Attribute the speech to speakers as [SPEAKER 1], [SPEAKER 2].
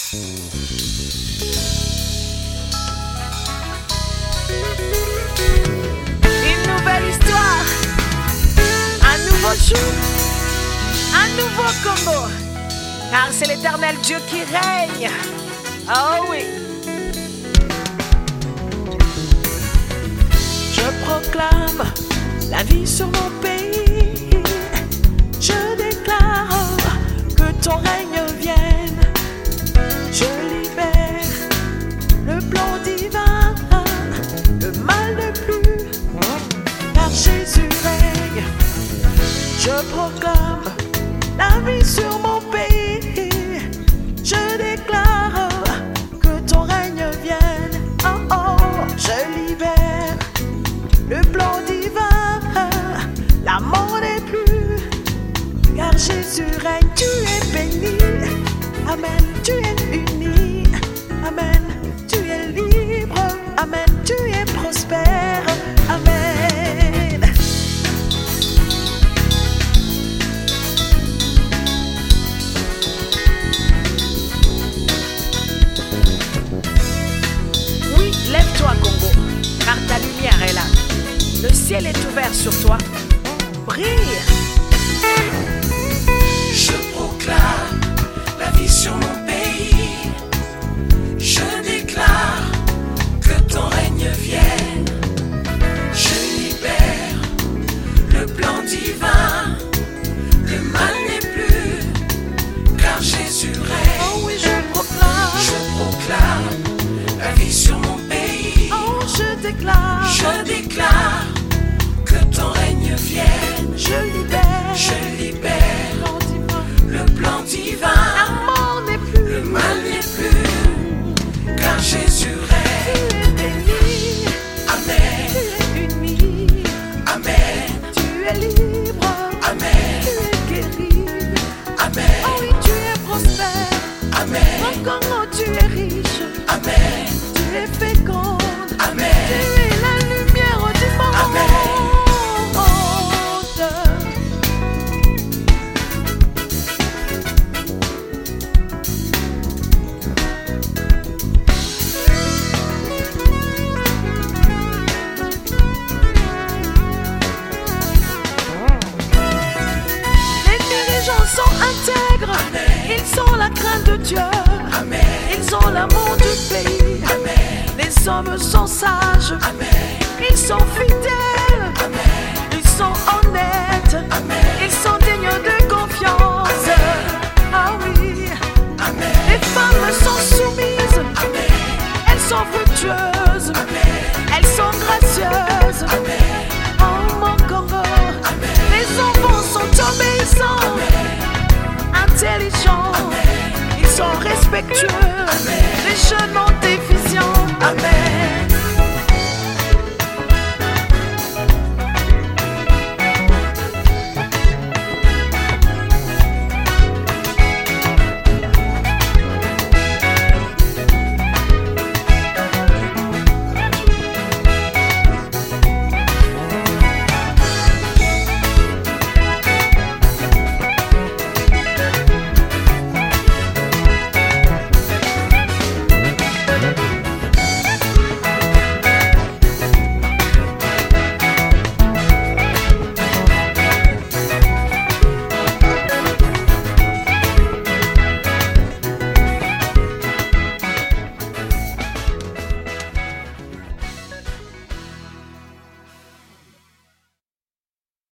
[SPEAKER 1] Une nouvelle histoire, un nouveau jour, un nouveau Congo, car c'est l'Éternel Dieu qui règne. Oh oui. Je proclame la vie sur mon pays. Je déclare que ton règne vienne. Je libère le plan divin, le mal ne plus, car Jésus règne. Je proclame la vie sur mon pays. Je déclare que ton règne vienne. Oh oh, je libère le plan divin, la mort n'est plus, car Jésus règne. Tu es béni, amen, tu es uni, amen, tu es libre, amen, tu es prospère, amen. Oui, lève-toi Congo, car ta lumière est là. Le ciel est ouvert sur toi. Brille.
[SPEAKER 2] Je proclame la vie sur mon pays. Je déclare que ton règne vienne. Je libère le plan divin. Le mal n'est plus, car Jésus règne.
[SPEAKER 1] Oh oui, je proclame.
[SPEAKER 2] Je proclame la vie sur mon pays.
[SPEAKER 1] Oh, je déclare.
[SPEAKER 2] Je déclare que ton règne vienne.
[SPEAKER 1] Je libère
[SPEAKER 2] Le plan divin.
[SPEAKER 1] la mort n'est plus,
[SPEAKER 2] Le mal n'est plus, car Jésus règne.
[SPEAKER 1] tu es béni,
[SPEAKER 2] Amen,
[SPEAKER 1] tu es uni,
[SPEAKER 2] amen,
[SPEAKER 1] tu es libre,
[SPEAKER 2] amen,
[SPEAKER 1] tu es guéri.
[SPEAKER 2] amen,
[SPEAKER 1] Oh oui, tu es prospère,
[SPEAKER 2] amen,
[SPEAKER 1] mon Congo, tu es riche,
[SPEAKER 2] amen,
[SPEAKER 1] tu es féconde, tu
[SPEAKER 2] amen,
[SPEAKER 1] es la lumière du monde. Les dirigeants sont intègres, ils sont la crainte de Dieu,
[SPEAKER 2] amen,
[SPEAKER 1] ils ont l'amour du pays.
[SPEAKER 2] amen,
[SPEAKER 1] Les hommes sont sages,
[SPEAKER 2] amen,
[SPEAKER 1] ils sont fidèles,
[SPEAKER 2] amen,
[SPEAKER 1] ils sont honnêtes,
[SPEAKER 2] amen,
[SPEAKER 1] ils sont dignes de confiance. Ah oui,
[SPEAKER 2] amen,
[SPEAKER 1] les femmes sont soumises,
[SPEAKER 2] amen,
[SPEAKER 1] elles sont fructueuses,
[SPEAKER 2] amen,
[SPEAKER 1] elles sont gracieuses.
[SPEAKER 2] amen,
[SPEAKER 1] Oh mon Congo, les enfants sont obéissants, intelligents, ils sont respectueux.